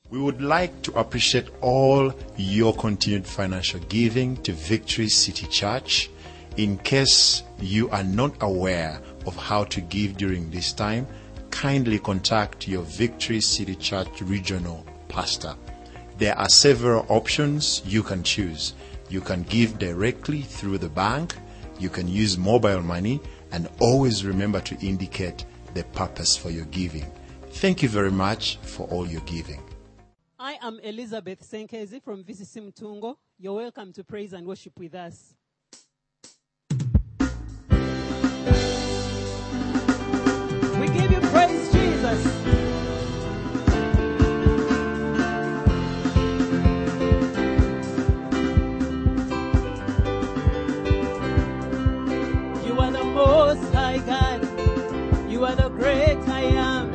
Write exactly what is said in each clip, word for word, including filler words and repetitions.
We would like to appreciate all your continued financial giving to Victory City Church. In case you are not aware of how to give during this time, kindly contact your Victory City Church regional pastor. There are several options you can choose. You can give directly through the bank, you can use mobile money, and always remember to indicate the purpose for your giving. Thank you very much for all your giving. I am Elizabeth Senkezi from V C C Mtungo. You're welcome to praise and worship with us. We give you praise, Jesus. You are the Most High God. You are the great I am.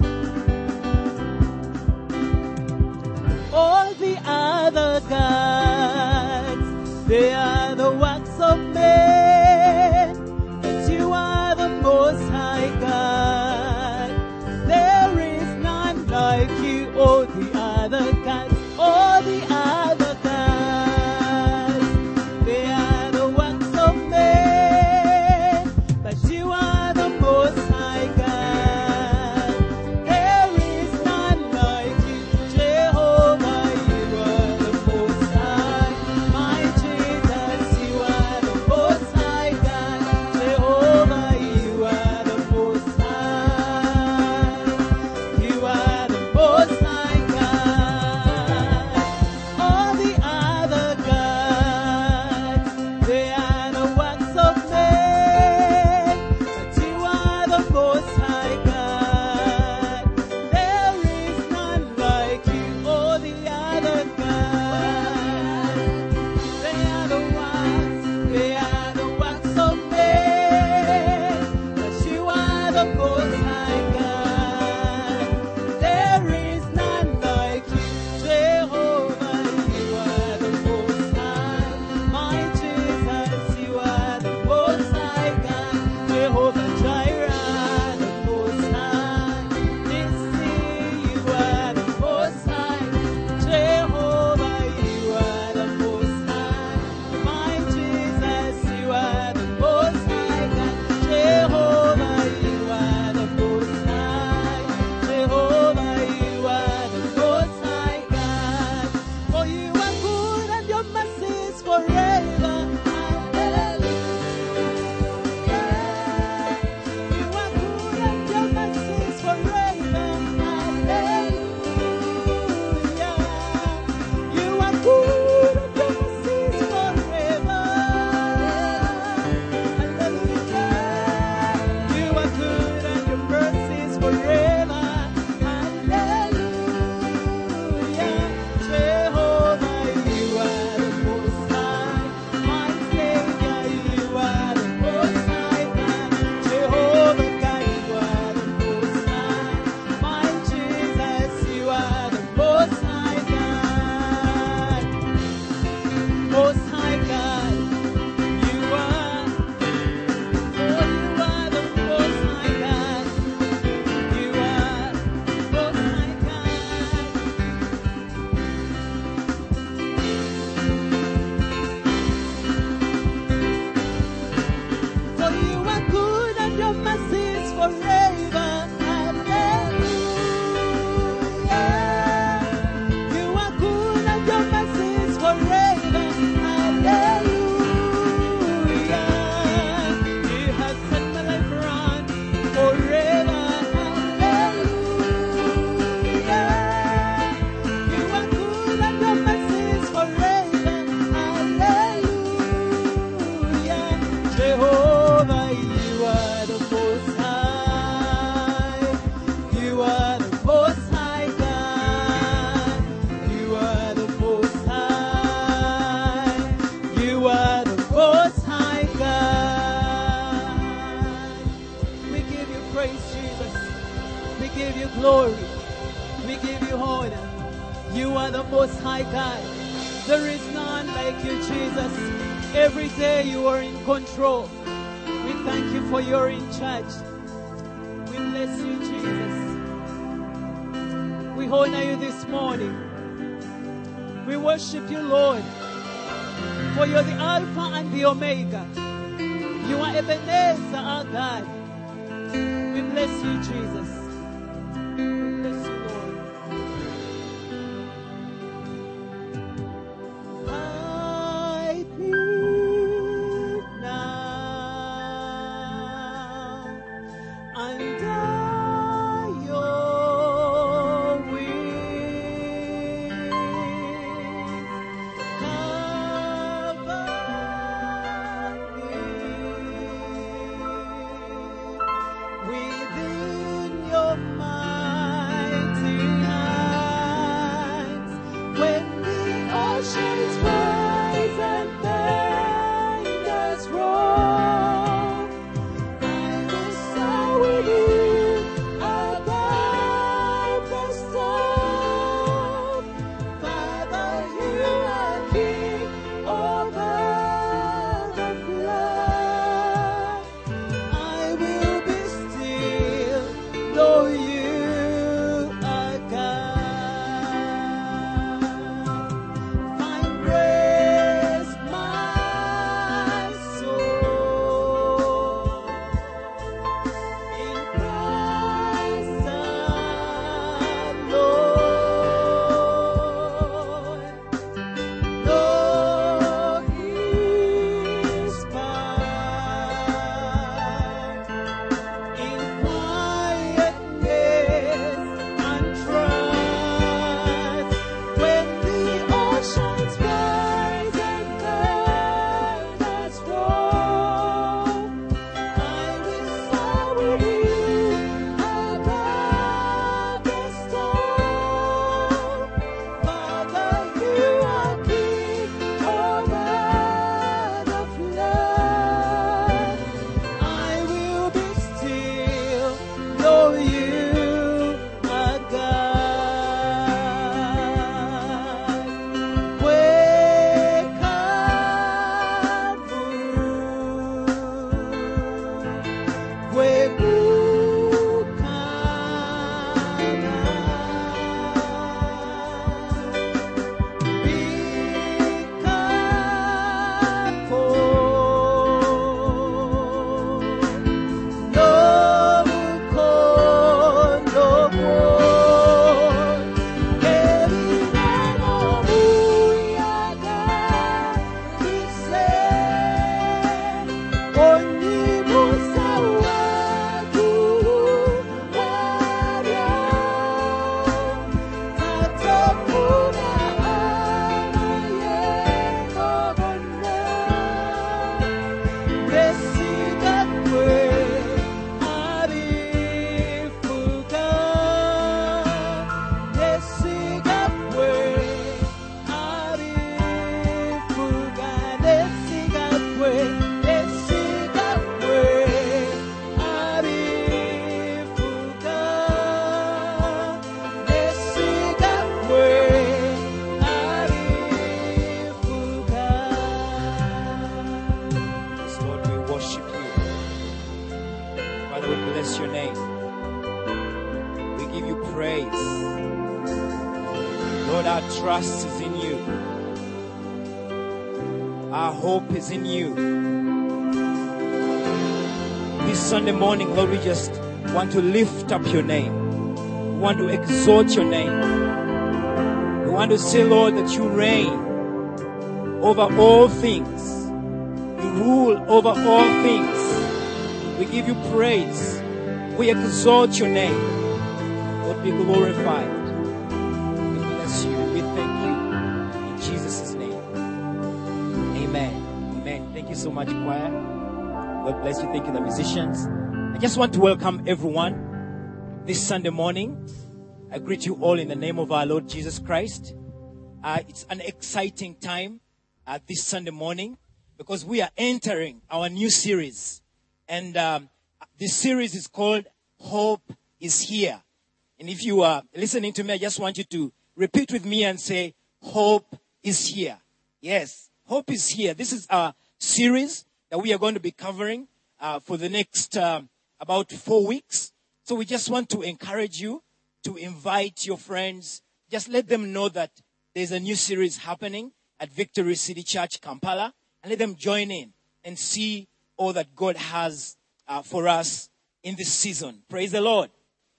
All the other gods, they are the works of men, but you are the Most High God. There is none like you. All the other gods, all the other gods, they are the works of men, but you are the Most High God. There is none like you, Jehovah. You are the Most High, my Jesus. You are the Most High God, Jehovah. You are the Most High. You are the Most High God. All the other gods, they are the works of men, but you are the Most High God. There is none like you. All the other gods, they are the works, they are the works of men, but you are the Most High God. There is none like you, Jehovah. You are the Most High, my Jesus. You are the Most High God, Jehovah Jireh, the Most High. Nissi, you are the Most High, Jehovah. You are the Most High, my Jesus. You are the Most High God, Jehovah. You are the Most High, Jehovah. You are the Most High God. For you are good and your mercy is forever. Hallelujah. You are good and your mercy is forever. Hallelujah. You are good and your mercy is forever. Hallelujah. You are good and your mercy is forever. Hallelujah. Jehovah, you are the Most High. My Savior, you are the Most High God. Jehovah God, you are the Most High. My Jesus, you are the Most High God. Most High God, you are. Oh, you are the Most High God. You are Most High God. For you are good and your mercy is forever. Hallelujah. You are good and your mercy is forever. Hallelujah. You have set my life around forever. Hallelujah. You are good and your mercy is forever. Hallelujah. Jehovah, you are the Most High. You are the Most High God. You are the Most High. You are the Most High God. We give you praise, Jesus. We give you glory. We give you honor. You are the Most High God. There is none like you, Jesus. Every day you are in control. We thank you for you're in charge. We bless you, Jesus. We honor you this morning. We worship you, Lord, for you're the Alpha and the Omega. You are Ebenezer, our God. We bless you, Jesus. We bless you, Lord. I plead now under your wings. Cover me within your mighty hands. When the oceans rise and thunders roll, I will soar with you above the storm. Father, you are king over the flood. I will be still, though you are God. Find rest, my soul, in Christ alone. Though He's found in quietness and trust. When the oceans rise and thunders roll, I will soar with you above the storm. Father, you are king over the flood. I will be still, though you are God. Wake up, wake Yes, Lord, we worship you. Father, we bless your name. We give you praise. Lord, our trust is in you. Our hope is in you. This Sunday morning, Lord, we just want to lift up your name. We want to exalt your name. We want to say, Lord, that you reign over all things. You rule over all things. We give you praise. We exalt your name. Lord, be glorified. We bless you. We thank you. In Jesus' name. Amen. Amen. Thank you so much, choir. God bless you. Thank you, the musicians. I just want to welcome everyone this Sunday morning. I greet you all in the name of our Lord Jesus Christ. Uh, it's an exciting time uh, this Sunday morning because we are entering our new series. And um, this series is called Hope is Here. And if you are listening to me, I just want you to repeat with me and say, Hope is Here. Yes, Hope is Here. This is our series that we are going to be covering uh, for the next um, about four weeks. So we just want to encourage you to invite your friends. Just let them know that there's a new series happening at Victory City Church, Kampala, and let them join in and see all that God has uh, for us in this season. Praise the Lord.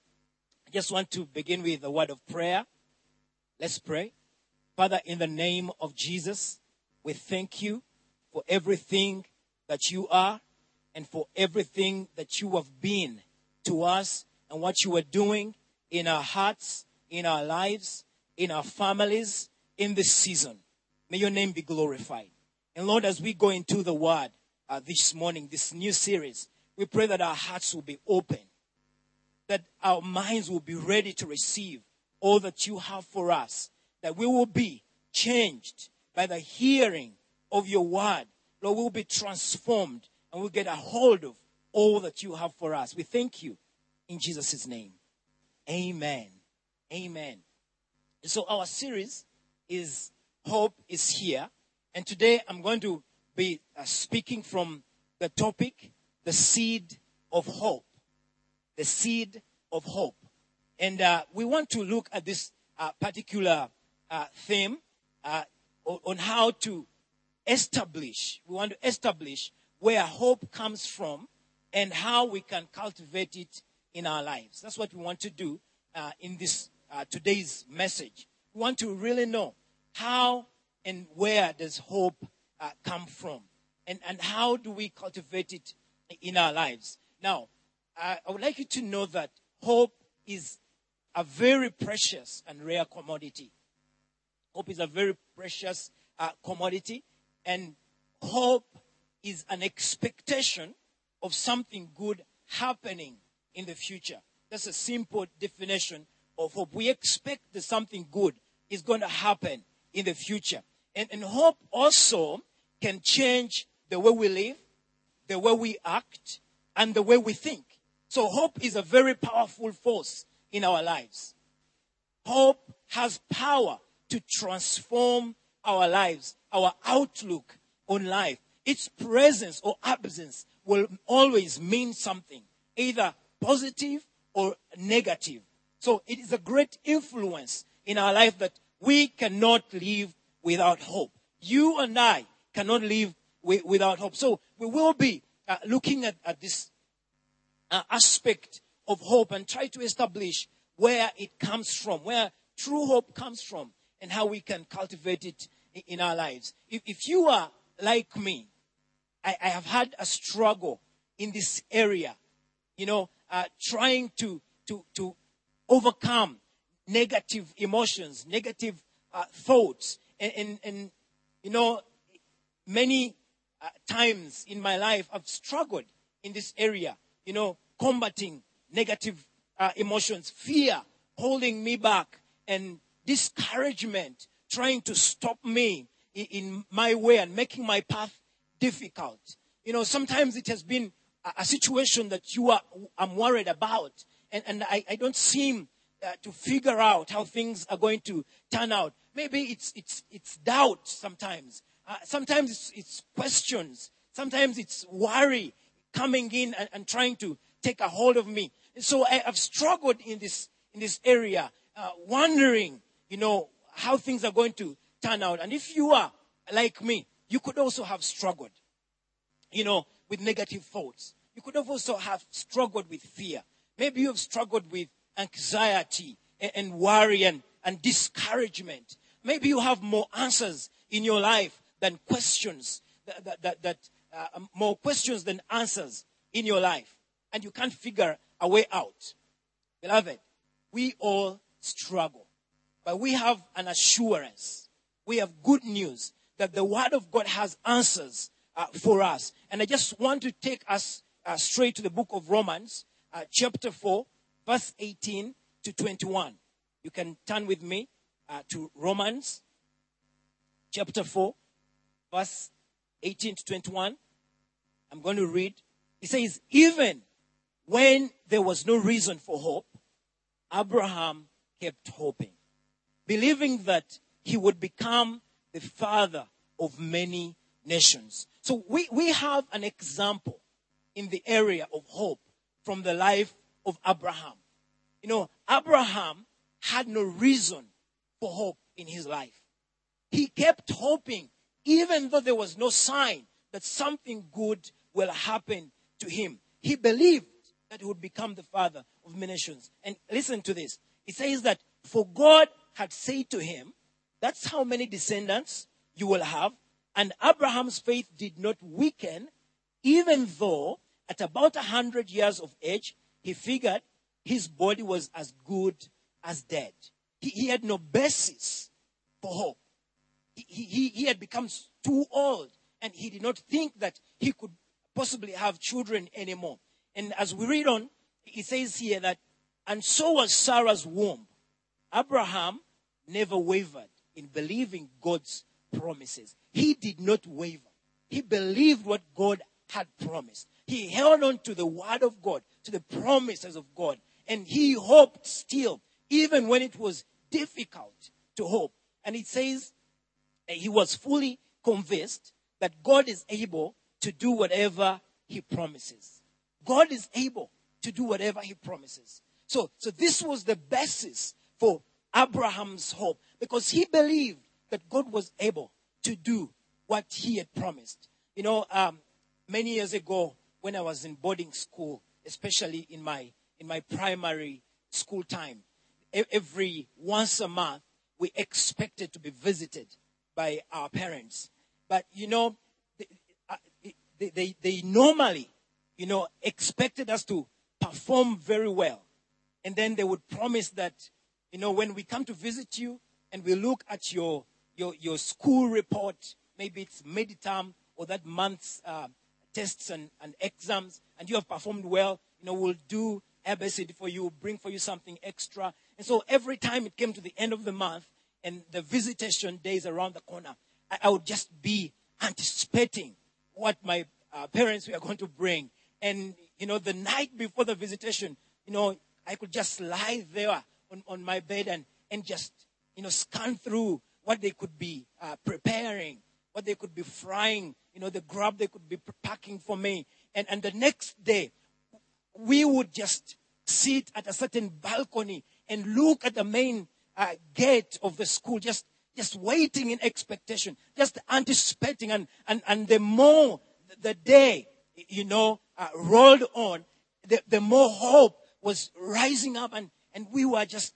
I just want to begin with a word of prayer. Let's pray. Father, in the name of Jesus, we thank you for everything that you are and for everything that you have been to us and what you are doing in our hearts, in our lives, in our families, in this season. May your name be glorified. And Lord, as we go into the word uh, this morning, this new series, we pray that our hearts will be open, that our minds will be ready to receive all that you have for us, that we will be changed by the hearing of your word. Lord, we will be transformed and we'll get a hold of all that you have for us. We thank you in Jesus' name. Amen. Amen. So our series is Hope is Here. And today I'm going to be uh, speaking from the topic, the seed of hope. The seed of hope. And uh, we want to look at this uh, particular uh, theme uh, on how to establish, we want to establish where hope comes from and how we can cultivate it in our lives. That's what we want to do uh, in this uh, today's message. We want to really know how and where does hope uh, come from, and, and how do we cultivate it in our lives. Now, uh, I would like you to know that hope is a very precious and rare commodity. Hope is a very precious uh, commodity, and hope is an expectation of something good happening in the future. That's a simple definition of hope. We expect that something good is going to happen in the future. And, and hope also can change the way we live, the way we act, and the way we think. So hope is a very powerful force in our lives. Hope has power to transform our lives, our outlook on life. Its presence or absence will always mean something, either positive or negative. So it is a great influence in our life that we cannot live without hope. You and I cannot live wi- without hope. So we will be uh, looking at, at this uh, aspect of hope and try to establish where it comes from, where true hope comes from, and how we can cultivate it in, in our lives. If, if you are like me, I, I have had a struggle in this area, you know, uh, trying to, to, to overcome negative emotions, negative uh, thoughts. And, and, and, you know, many uh, times in my life, I've struggled in this area, you know, combating negative uh, emotions, fear holding me back, and discouragement trying to stop me in, in my way and making my path difficult. You know, sometimes it has been a, a situation that you are, I'm worried about, and, and I, I don't seem uh, to figure out how things are going to turn out. Maybe it's it's it's doubt sometimes. Uh, sometimes it's, it's questions. Sometimes it's worry coming in and, and trying to take a hold of me. And so I, I've struggled in this in this area, uh, wondering, you know, how things are going to turn out. And if you are like me, you could also have struggled, you know, with negative thoughts. You could have also have struggled with fear. Maybe you have struggled with anxiety and, and worry and, and discouragement. Maybe you have more answers in your life than questions, that, that, that, that uh, more questions than answers in your life. And you can't figure a way out. Beloved, we all struggle. But we have an assurance. We have good news that the Word of God has answers uh, for us. And I just want to take us uh, straight to the book of Romans, uh, chapter four, verse eighteen to twenty-one. You can turn with me uh, to Romans, chapter four, verse eighteen to twenty-one. I'm going to read. It says, even when there was no reason for hope, Abraham kept hoping, believing that he would become the father of many nations. So we, we have an example in the area of hope from the life of Abraham. You know, Abraham had no reason for hope in his life. He kept hoping, even though there was no sign that something good will happen to him. He believed that he would become the father of many nations. And listen to this. It says that, for God had said to him, that's how many descendants you will have. And Abraham's faith did not weaken, even though at about a hundred years of age, he figured his body was as good as dead. He, he had no basis for hope. He, he, he had become too old, and he did not think that he could possibly have children anymore. And as we read on, it says here that, and so was Sarah's womb. Abraham never wavered in believing God's promises. He did not waver. He believed what God had promised. He held on to the word of God, to the promises of God. And he hoped still, even when it was difficult to hope. And it says he was fully convinced that God is able to do whatever he promises. God is able to do whatever he promises. So, so this was the basis for Abraham's hope, because he believed that God was able to do what he had promised. You know, um, many years ago, when I was in boarding school, especially in my in my primary school time, e- every once a month, we expected to be visited by our parents. But, you know, they, uh, they, they, they normally, you know, expected us to perform very well. And then they would promise that, you know, when we come to visit you and we look at your your, your school report, maybe it's mid-term or that month's uh, tests and, and exams, and you have performed well, you know, we'll do A B C D for you, bring for you something extra. And so every time it came to the end of the month and the visitation days around the corner, I, I would just be anticipating what my uh, parents were going to bring. And, you know, the night before the visitation, you know, I could just lie there on, on my bed and, and just, you know, scan through what they could be uh, preparing, what they could be frying, you know, the grub they could be packing for me. And, and the next day, we would just sit at a certain balcony and look at the main uh, gate of the school, just, just waiting in expectation, just anticipating. And, and, and the more the day, you know, uh, rolled on, the, the more hope was rising up. And, and we were just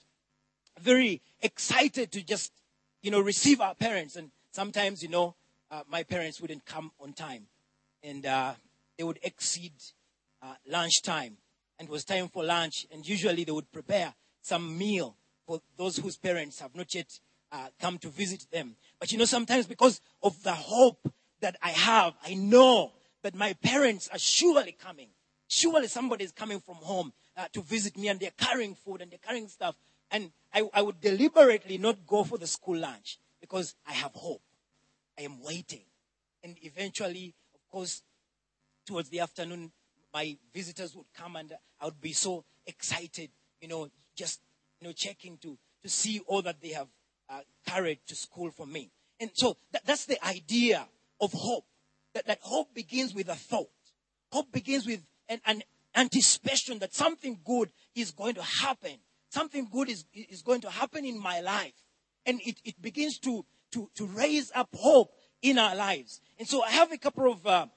very excited to just, you know, receive our parents. And sometimes, you know, uh, my parents wouldn't come on time. And uh, they would exceed uh, lunchtime. And it was time for lunch. And usually they would prepare some meal for those whose parents have not yet uh, come to visit them. But, you know, sometimes because of the hope that I have, I know that my parents are surely coming. Surely somebody is coming from home uh, to visit me, and they're carrying food and they're carrying stuff. And I, I would deliberately not go for the school lunch because I have hope. I am waiting. And eventually, of course, towards the afternoon, my visitors would come and I would be so excited, you know, just, you know, checking to, to see all that they have uh, carried to school for me. And so that, that's the idea of hope. That, that hope begins with a thought. Hope begins with an, an anticipation that something good is going to happen. Something good is, is going to happen in my life. And it, it begins to, to, to raise up hope in our lives. And so I have a couple of uh,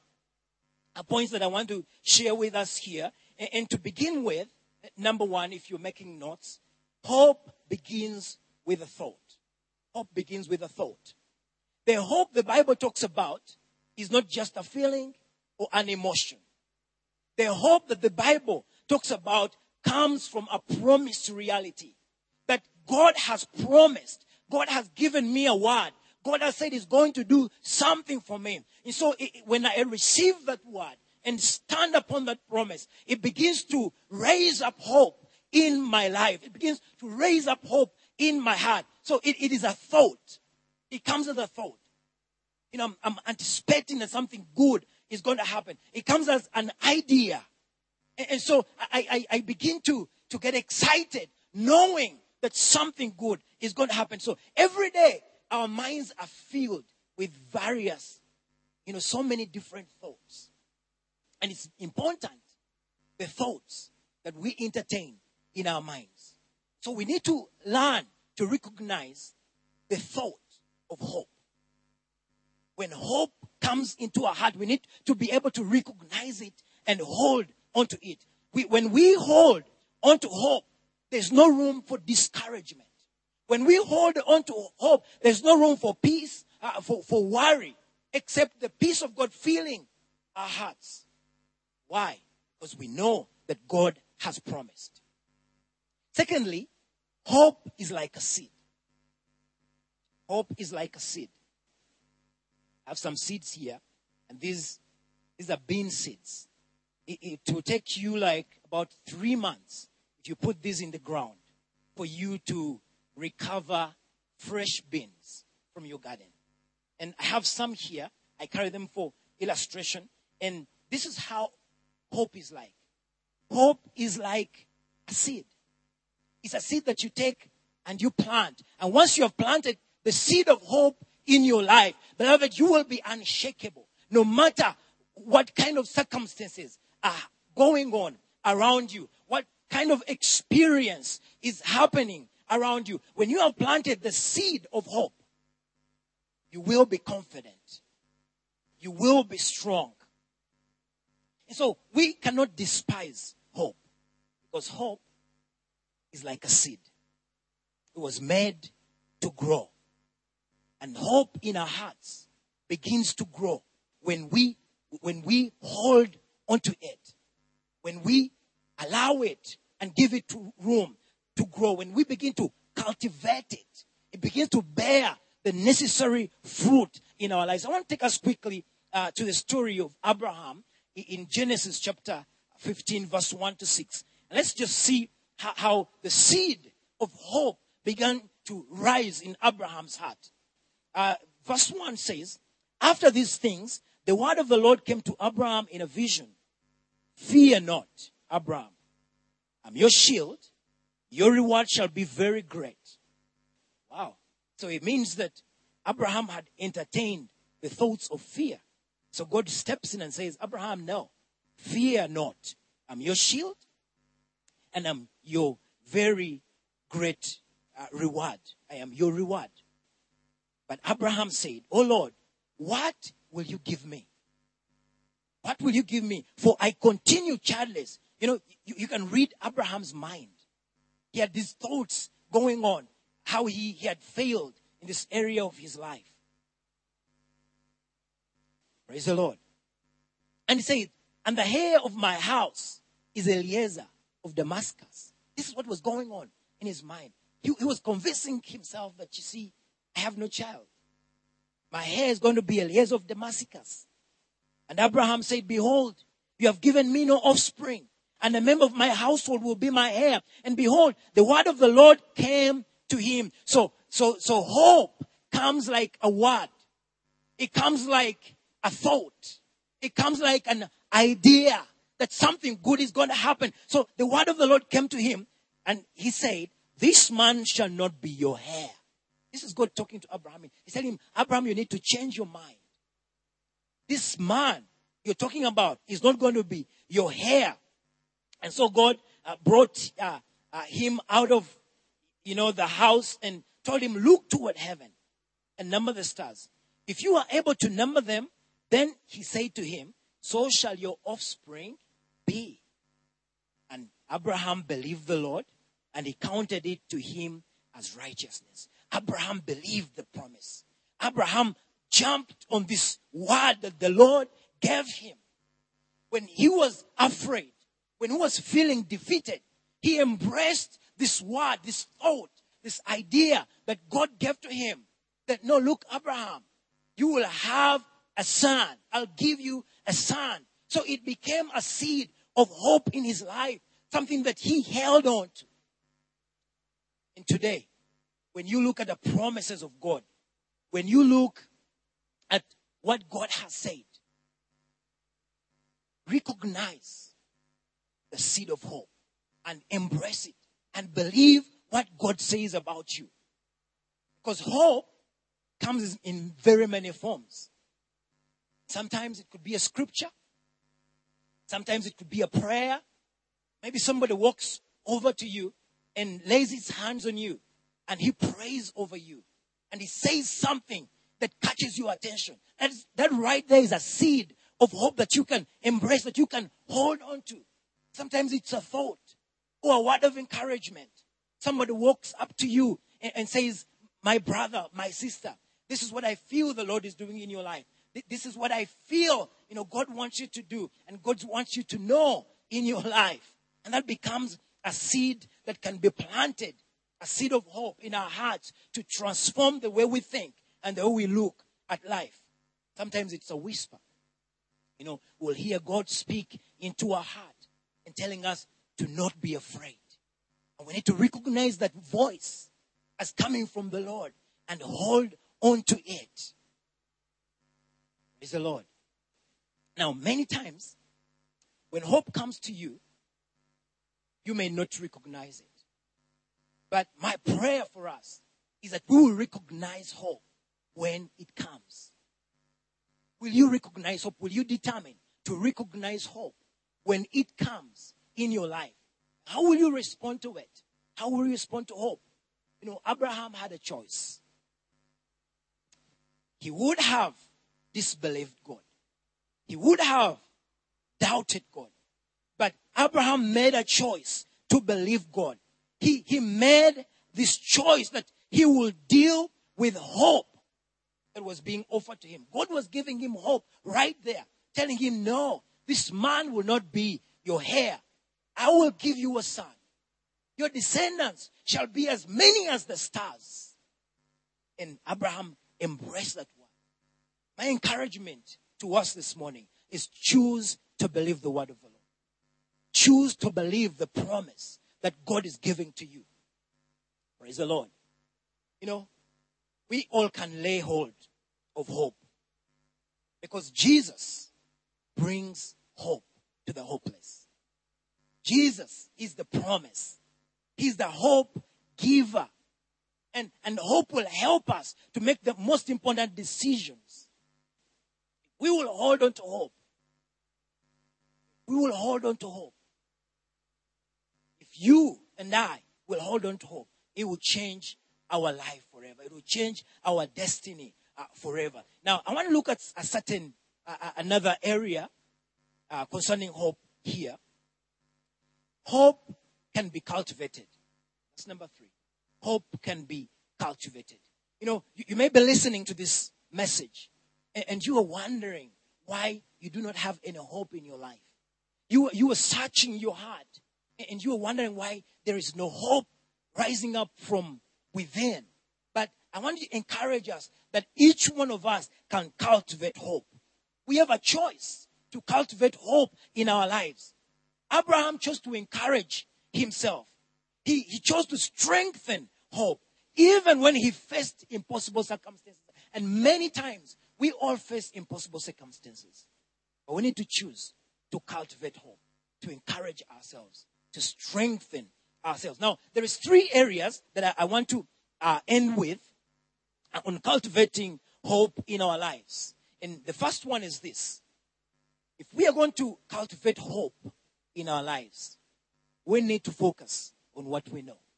points that I want to share with us here. And, and to begin with, number one, if you're making notes, hope begins with a thought. Hope begins with a thought. The hope the Bible talks about is not just a feeling or an emotion. The hope that the Bible talks about comes from a promised reality. That God has promised. God has given me a word. God has said he's going to do something for me. And so it, when I receive that word and stand upon that promise, it begins to raise up hope in my life. It begins to raise up hope in my heart. So it, it is a thought. It comes as a thought. You know, I'm, I'm anticipating that something good is going to happen. It comes as an idea. And, and so I, I, I begin to, to get excited knowing that something good is going to happen. So every day, our minds are filled with various, you know, so many different thoughts. And it's important, the thoughts that we entertain in our minds. So we need to learn to recognize the thought of hope. When hope comes into our heart, we need to be able to recognize it and hold onto it. We, when we hold onto hope, there's no room for discouragement. When we hold onto hope, there's no room for peace, uh, for, for worry, except the peace of God filling our hearts. Why? Because we know that God has promised. Secondly, hope is like a seed. Hope is like a seed. I have some seeds here, and these, these are bean seeds. It, it will take you like about three months if you put these in the ground for you to recover fresh beans from your garden. And I have some here. I carry them for illustration. And this is how hope is like. Hope is like a seed. It's a seed that you take and you plant. And once you have planted the seed of hope in your life, beloved, you will be unshakable. No matter what kind of circumstances are going on around you, what kind of experience is happening around you. When you have planted the seed of hope, you will be confident. You will be strong. And so we cannot despise hope, because hope is like a seed. It was made to grow. And hope in our hearts begins to grow when we when we hold onto it. When we allow it and give it to room to grow. When we begin to cultivate it, it begins to bear the necessary fruit in our lives. I want to take us quickly uh, to the story of Abraham in Genesis chapter fifteen, verse one to six. And let's just see how, how the seed of hope began to rise in Abraham's heart. Uh, verse one says, after these things, the word of the Lord came to Abraham in a vision. Fear not, Abraham. I'm your shield. Your reward shall be very great. Wow. So it means that Abraham had entertained the thoughts of fear. So God steps in and says, Abraham, no, fear not. I'm your shield and I'm your very great uh, reward. I am your reward. But Abraham said, oh Lord, what will you give me? What will you give me? For I continue childless. You know, you, you can read Abraham's mind. He had these thoughts going on, how he, he had failed in this area of his life. Praise the Lord. And he said, and the heir of my house is Eliezer of Damascus. This is what was going on in his mind. He, he was convincing himself that, you see, I have no child. My heir is going to be Eliezer of Damascus. And Abraham said, behold, you have given me no offspring, and a member of my household will be my heir. And behold, the word of the Lord came to him. So, so, so hope comes like a word. It comes like a thought. It comes like an idea that something good is going to happen. So the word of the Lord came to him, and he said, this man shall not be your heir. This is God talking to Abraham. He said to him, Abraham, you need to change your mind. This man you're talking about is not going to be your heir. And so God uh, brought uh, uh, him out of, you know, the house and told him, look toward heaven and number the stars. If you are able to number them, then he said to him, so shall your offspring be. And Abraham believed the Lord, and he counted it to him as righteousness. Abraham believed the promise. Abraham jumped on this word that the Lord gave him. When he was afraid, when he was feeling defeated, he embraced this word, this thought, this idea that God gave to him. That, no, look, Abraham, you will have a son. I'll give you a son. So it became a seed of hope in his life, something that he held on to. And today, when you look at the promises of God, when you look at what God has said, recognize the seed of hope and embrace it and believe what God says about you. Because hope comes in very many forms. Sometimes it could be a scripture. Sometimes it could be a prayer. Maybe somebody walks over to you and lays his hands on you and he prays over you and he says something that catches your attention. That, is, that right there is a seed of hope that you can embrace, that you can hold on to. Sometimes it's a thought or a word of encouragement. Somebody walks up to you and, and says, my brother, my sister, this is what I feel the Lord is doing in your life. This is what I feel, you know, God wants you to do and God wants you to know in your life. And that becomes a seed that can be planted, a seed of hope in our hearts to transform the way we think and the way we look at life. Sometimes it's a whisper. You know, we'll hear God speak into our heart and telling us to not be afraid. And we need to recognize that voice as coming from the Lord and hold on to it. Praise the Lord. Now, many times, when hope comes to you, you may not recognize it. But my prayer for us is that we will recognize hope when it comes. Will you recognize hope? Will you determine to recognize hope when it comes in your life? How will you respond to it? How will you respond to hope? You know, Abraham had a choice. He would have disbelieved God. He would have doubted God. But Abraham made a choice to believe God. He, he made this choice that he will deal with hope that was being offered to him. God was giving him hope right there, telling him, no, this man will not be your heir. I will give you a son. Your descendants shall be as many as the stars. And Abraham embraced that word. My encouragement to us this morning is choose to believe the word of the Lord. Choose to believe the promise that God is giving to you. Praise the Lord. You know, we all can lay hold of hope because Jesus brings hope to the hopeless. Jesus is the promise. He's the hope giver. And, and hope will help us to make the most important decisions. We will hold on to hope. We will hold on to hope. If you and I will hold on to hope, it will change our life forever. It will change our destiny uh, forever. Now, I want to look at a certain, uh, another area uh, concerning hope here. Hope can be cultivated. That's number three. Hope can be cultivated. You know, you, you may be listening to this message and, and you are wondering why you do not have any hope in your life. You, you are searching your heart and you are wondering why there is no hope rising up from within. But I want to encourage us that each one of us can cultivate hope. We have a choice to cultivate hope in our lives. Abraham chose to encourage himself. He, he chose to strengthen hope, even when he faced impossible circumstances. And many times, we all face impossible circumstances. But we need to choose to cultivate hope, to encourage ourselves, to strengthen ourselves. Now, there is three areas that I, I want to uh, end with uh, on cultivating hope in our lives. And the first one is this. If we are going to cultivate hope in our lives, we need to focus on what we know.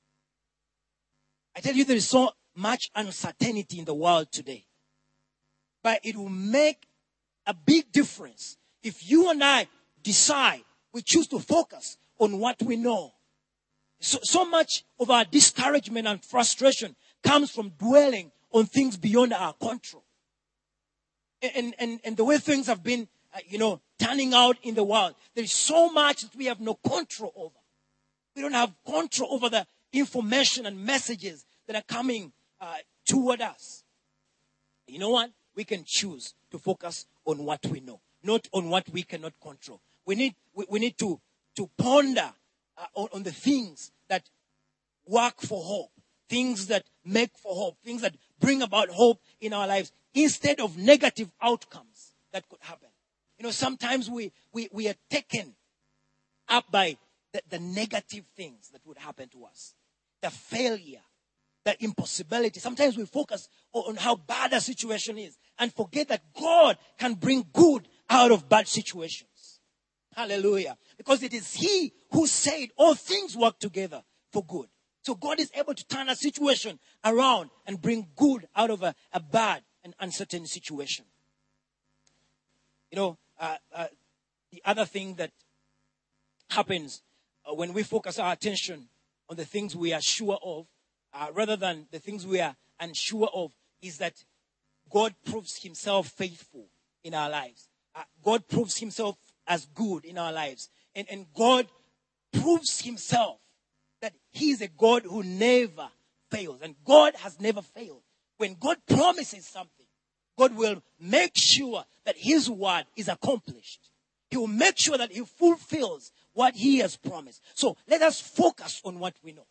I tell you, there is so much uncertainty in the world today. But it will make a big difference if you and I decide, we choose to focus on what we know. So, so much of our discouragement and frustration comes from dwelling on things beyond our control. And, and, and the way things have been, uh, you know, turning out in the world, there is so much that we have no control over. We don't have control over the information and messages that are coming uh, toward us. You know what? We can choose to focus on what we know, not on what we cannot control. We need, we, we need to, to ponder uh, on, on the things that work for hope, things that make for hope, things that bring about hope in our lives instead of negative outcomes that could happen. You know, sometimes we, we, we are taken up by the, the negative things that would happen to us, the failure, the impossibility. Sometimes we focus on how bad a situation is and forget that God can bring good out of bad situations. Hallelujah. Because it is he who said all things work together for good. So God is able to turn a situation around and bring good out of a, a bad and uncertain situation. You know, uh, uh, the other thing that happens uh, when we focus our attention on the things we are sure of, uh, rather than the things we are unsure of, is that God proves himself faithful in our lives. Uh, God proves himself as good in our lives. And, and God proves himself that he is a God who never fails. And God has never failed. When God promises something, God will make sure that his word is accomplished. He will make sure that he fulfills what he has promised. So let us focus on what we know.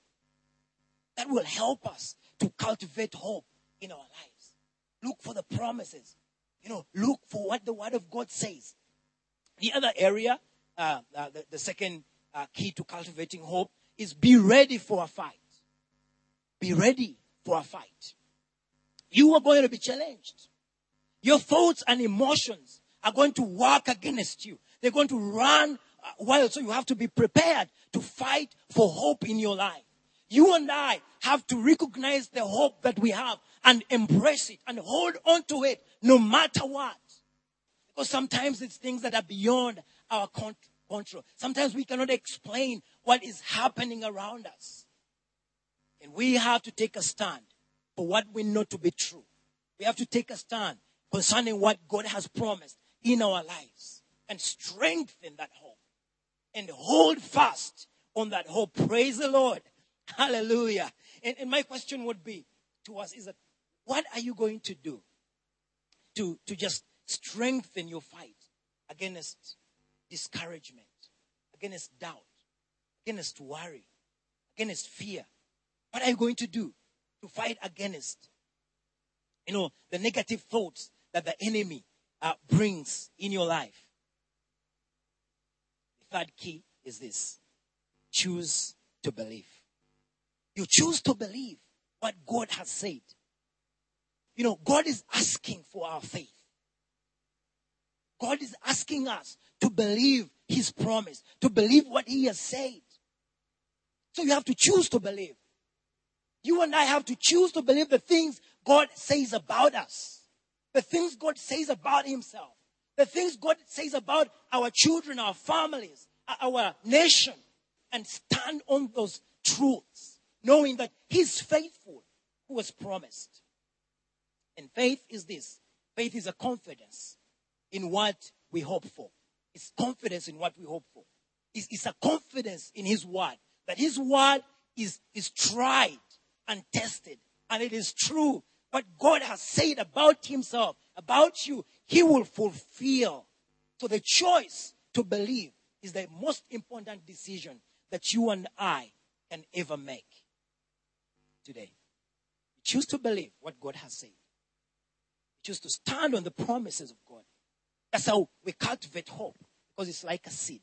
That will help us to cultivate hope in our lives. Look for the promises. You know, look for what the word of God says. The other area, uh, uh, the, the second uh, key to cultivating hope is be ready for a fight. Be ready for a fight. You are going to be challenged. Your thoughts and emotions are going to work against you. They're going to run uh, wild. So you have to be prepared to fight for hope in your life. You and I have to recognize the hope that we have and embrace it and hold on to it no matter what. Because sometimes it's things that are beyond our con- control. Sometimes we cannot explain what is happening around us. And we have to take a stand for what we know to be true. We have to take a stand concerning what God has promised in our lives and strengthen that hope and hold fast on that hope. Praise the Lord. Hallelujah. And, and my question would be to us is that what are you going to do to, to just strengthen your fight against discouragement, against doubt, against worry, against fear? What are you going to do to fight against, you know, the negative thoughts that the enemy uh, brings in your life? The third key is this: choose to believe. You choose to believe what God has said. You know, God is asking for our faith. God is asking us to believe his promise, to believe what he has said. So you have to choose to believe. You and I have to choose to believe the things God says about us, the things God says about himself, the things God says about our children, our families, our nation, and stand on those truths, knowing that he's faithful who has promised. And faith is this. Faith is a confidence in what we hope for. It's confidence in what we hope for. It's, it's a confidence in his word. That his word is, is tried and tested. And it is true. What God has said about himself, about you, he will fulfill. So the choice to believe is the most important decision that you and I can ever make today. Choose to believe what God has said. Choose to stand on the promises of God. That's how we cultivate hope. Because it's like a seed.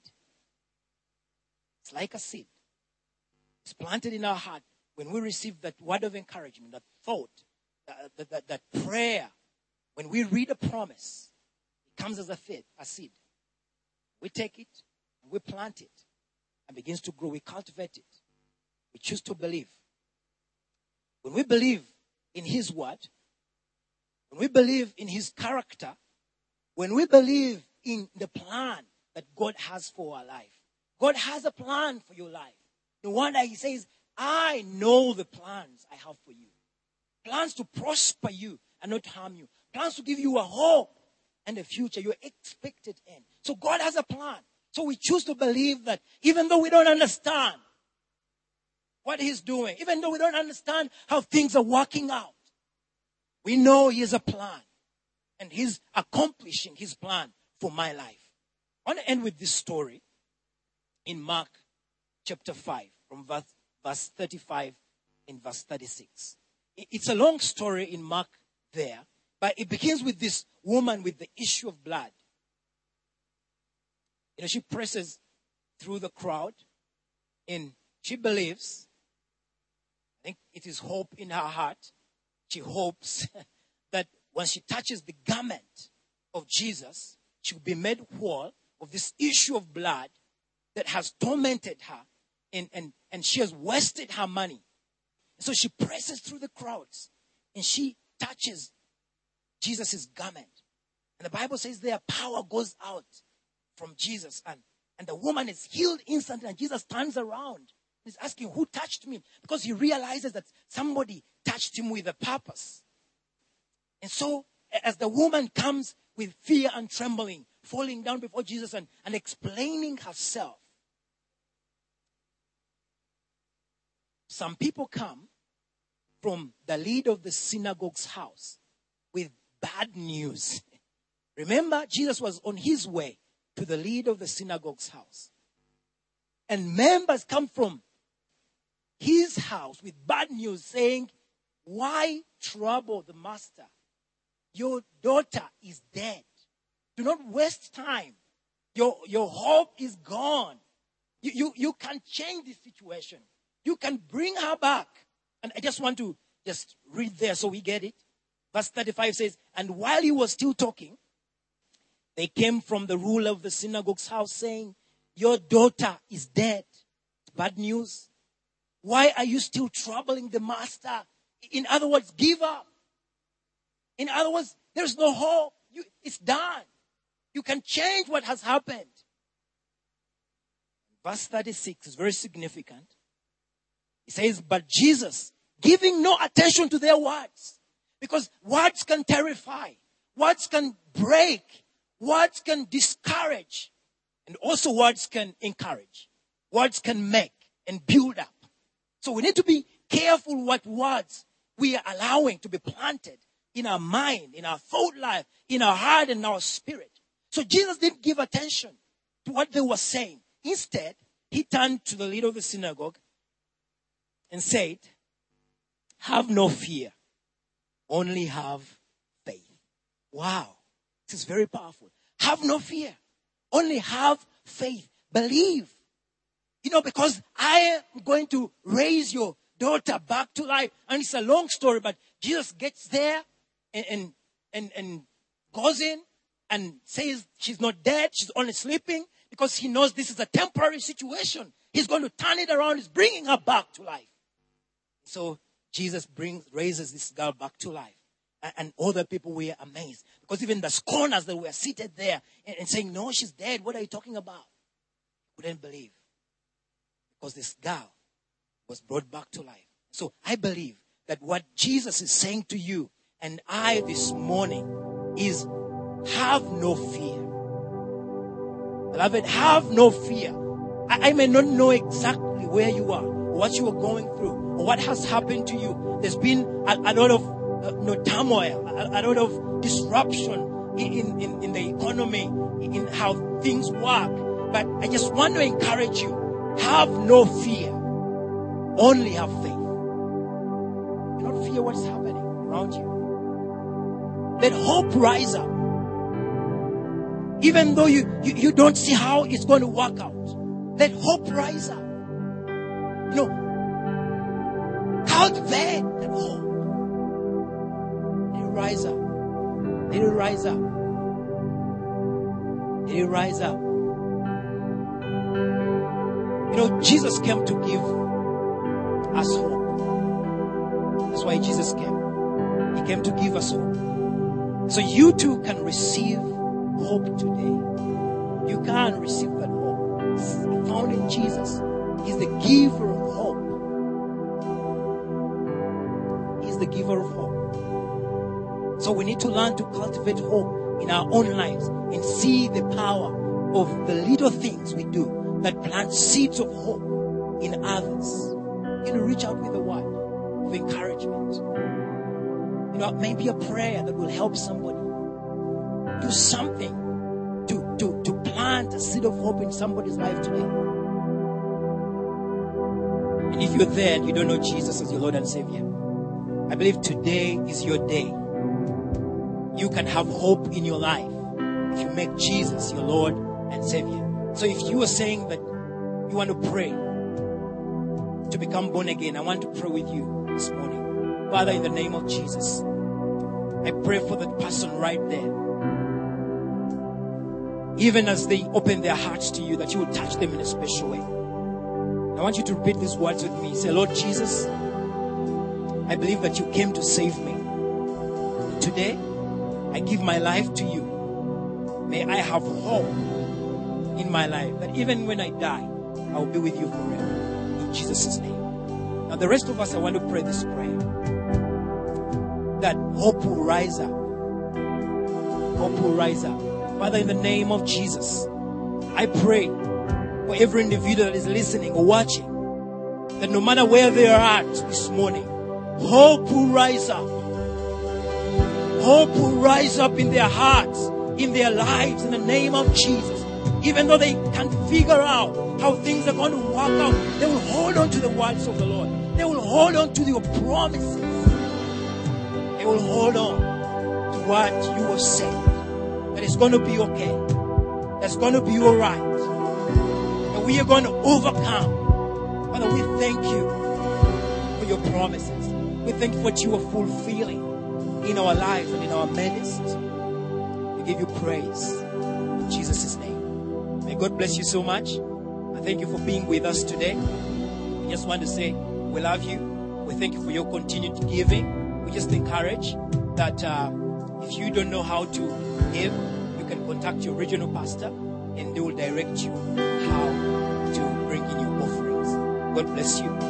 It's like a seed. It's planted in our heart. When we receive that word of encouragement, that thought, that, that, that, that prayer, when we read a promise, it comes as a seed, a seed. We take it, and we plant it, and begins to grow. We cultivate it. We choose to believe. When we believe in his word, when we believe in his character, when we believe in the plan that God has for our life, God has a plan for your life. No wonder he says, I know the plans I have for you. Plans to prosper you and not harm you. Plans to give you a hope and a future, your expected end. So God has a plan. So we choose to believe that even though we don't understand what he's doing, even though we don't understand how things are working out, we know he has a plan. And he's accomplishing his plan for my life. I want to end with this story in Mark chapter five, from verse, verse thirty-five and verse thirty-six. It's a long story in Mark there, but it begins with this woman with the issue of blood. You know, she presses through the crowd and she believes, I think it is hope in her heart. She hopes that when she touches the garment of Jesus, she will be made whole of this issue of blood that has tormented her, and, and, and she has wasted her money. So she presses through the crowds and she touches Jesus' garment. And the Bible says their power goes out from Jesus, and, and the woman is healed instantly, and Jesus turns around. He's asking, who touched me? Because he realizes that somebody touched him with a purpose. And so as the woman comes with fear and trembling, falling down before Jesus and, and explaining herself, some people come from the leader of the synagogue's house with bad news. Remember, Jesus was on his way to the leader of the synagogue's house. And members come from his house with bad news saying, why trouble the master? Your daughter is dead. Do not waste time. Your, your hope is gone. You, you, you can change this situation. You can bring her back. And I just want to just read there so we get it. Verse thirty-five says, and while he was still talking, they came from the ruler of the synagogue's house saying, your daughter is dead. Bad news. Why are you still troubling the master? In other words, give up. In other words, there's no hope. You, it's done. You can change what has happened. Verse thirty-six is very significant. It says, but Jesus, giving no attention to their words, because words can terrify, words can break, words can discourage, and also words can encourage. Words can make and build up. So we need to be careful what words we are allowing to be planted in our mind, in our thought life, in our heart and our spirit. So Jesus didn't give attention to what they were saying. Instead, he turned to the leader of the synagogue and said, have no fear, only have faith. Wow, this is very powerful. Have no fear, only have faith. Believe. You know, because I am going to raise your daughter back to life. And it's a long story, but Jesus gets there and, and, and, and goes in and says she's not dead, she's only sleeping, because he knows this is a temporary situation. He's going to turn it around. He's bringing her back to life. So Jesus brings, raises this girl back to life. And, and all the people were amazed. Because even the scorners that were seated there and, and saying, no, she's dead. What are you talking about? Couldn't believe. Because this girl was brought back to life. So I believe that what Jesus is saying to you and I this morning is, have no fear. Beloved, have no fear. I, I may not know exactly where you are, or what you are going through, or what has happened to you. There's been a, a lot of uh, no turmoil, a, a lot of disruption in, in, in the economy, in how things work. But I just want to encourage you, have no fear. Only have faith. Do not fear what's happening around you. Let hope rise up. Even though you, you, you don't see how it's going to work out, let hope rise up. You know, cultivate that hope. Let it rise up. Let it rise up. Let it rise up. You know, Jesus came to give us hope. That's why Jesus came. He came to give us hope. So you too can receive hope today. You can receive that hope. It's found in Jesus. He's the giver of hope. He's the giver of hope. So we need to learn to cultivate hope in our own lives and see the power of the little things we do that plant seeds of hope in others. You know, reach out with a word of encouragement. You know, maybe a prayer that will help somebody. Do something to, to, to plant a seed of hope in somebody's life today. And if you're there and you don't know Jesus as your Lord and Savior, I believe today is your day. You can have hope in your life if you make Jesus your Lord and Savior. So if you are saying that you want to pray to become born again, I want to pray with you this morning. Father, in the name of Jesus, I pray for that person right there. even as they open their hearts to you, that you will touch them in a special way. I want you to repeat these words with me. Say, Lord Jesus, I believe that you came to save me. Today, I give my life to you. May I have hope in my life that even when I die, I will be with you forever. In Jesus' name. Now the rest of us, I want to pray this prayer. That hope will rise up. Hope will rise up. Father, in the name of Jesus, I pray for every individual that is listening or watching, that no matter where they are at this morning, hope will rise up. Hope will rise up in their hearts, in their lives, in the name of Jesus. Even though they can't figure out how things are going to work out, they will hold on to the words of the Lord. They will hold on to your promises. They will hold on to what you have said. That it's going to be okay. That's going to be all right. And we are going to overcome. Father, we thank you for your promises. We thank you for what you are fulfilling in our lives and in our midst. We give you praise in Jesus' name. May God bless you so much. I thank you for being with us today. I just want to say we love you. We thank you for your continued giving. We just encourage that uh, if you don't know how to give, you can contact your regional pastor and they will direct you how to bring in your offerings. God bless you.